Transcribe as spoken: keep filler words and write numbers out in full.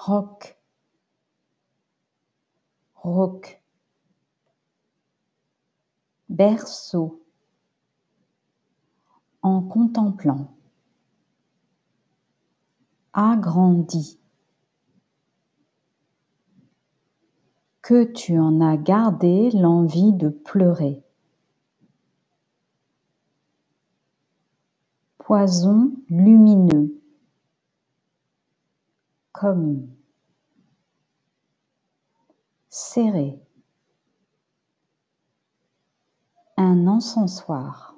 roc, rauque, berceau, en contemplant, agrandi, que tu en as gardé l'envie de pleurer. Poison lumineux, comme, serré, un encensoir.